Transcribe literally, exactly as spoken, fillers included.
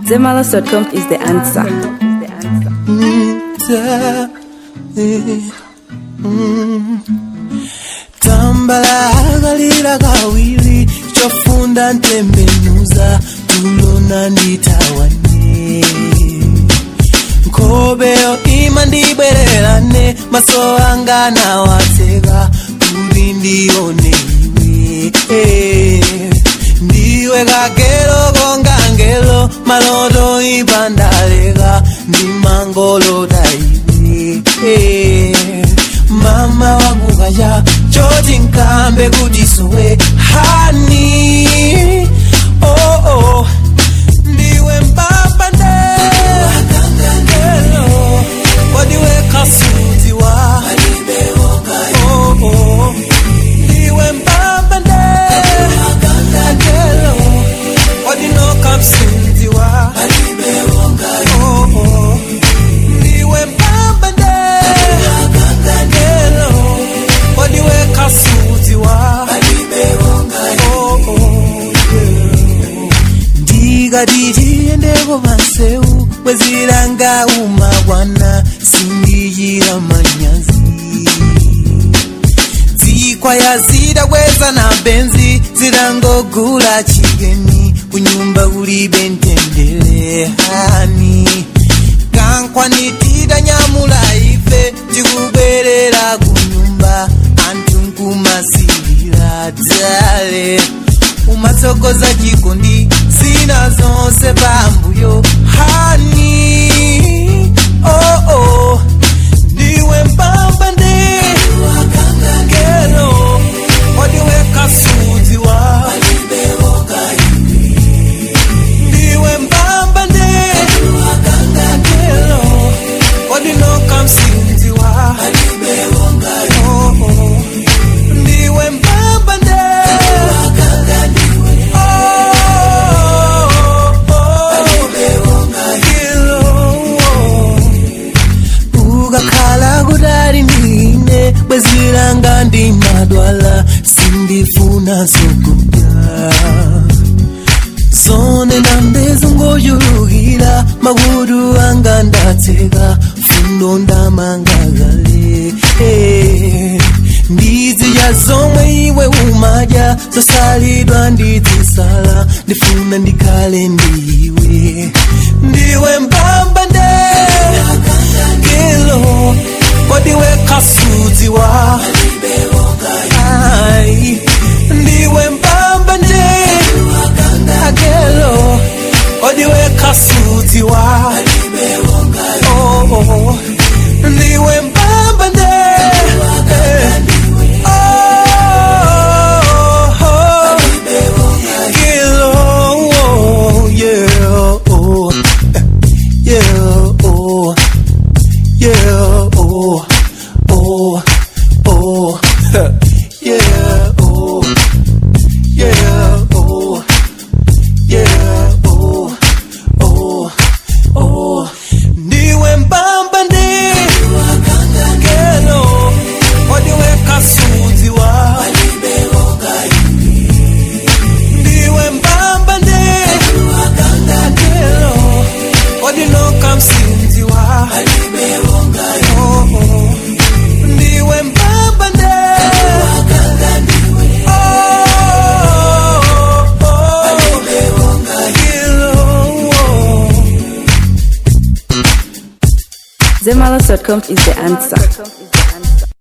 Zemalas dot com is the answer. Tambala galira gawili chofunda ntembenuza tulona nitawane Nkobeo imandibwererane maso anga na watega turi ndione iwe ndiwe gagero gongangelo malodo ibandalega ndi mangolo daiwe mama wangu gaya choti nkambe kutisowe hani oh oh ndiwe mbamba ndelo wadiwe kasuti wa oh oh ndiwe mbamba ndelo wadino kapsuti wa oh oh ndiwe mbamba ndelo wadiwe kasuti wa oh oh diga diji endego baseu weziranga umagwana sindijira manyazi zikwa yazira weza na benzi zirangogula chigeni kunyumba uri bentendele hani kankwa nitida nyamula ife tikuberera kunyumba antunkumasirira dale umatokoza jikondi zina zonse bambuyo hani oh oh ndiwe mbamba ndelo wadiwe kasuti wa ndiwe mbamba ndelo wadino kamsinzi wa oh oh ndiwe mbamba ndelo Beziranga ndi madwala sindifuna zokuya Zone nambezo ngoyurugira maguru anga ndatega fundo ndamangagale hey. Ndizi ya zomwe iwe umaja zosalidwa ndizisala ndifuna ndikale ndiwe ndiwe mbamba ndelo wadiwe kasuti wa ai ndiwe mbamba ndelo wadiwe kasuti wa oh oh ndiwe mbamba ndelo oh oh kilo oh yeah oh yeah oh yeah oh oh oh yeah oh yeah oh yeah oh oh oh ndiwe mbamba ndelo wadiwe kasuti wa ndiwe mbamba ndelo wadino kamsinzi wa oh oh ndiwe mbamba ndelo oh oh Zemalas dot com is the answer.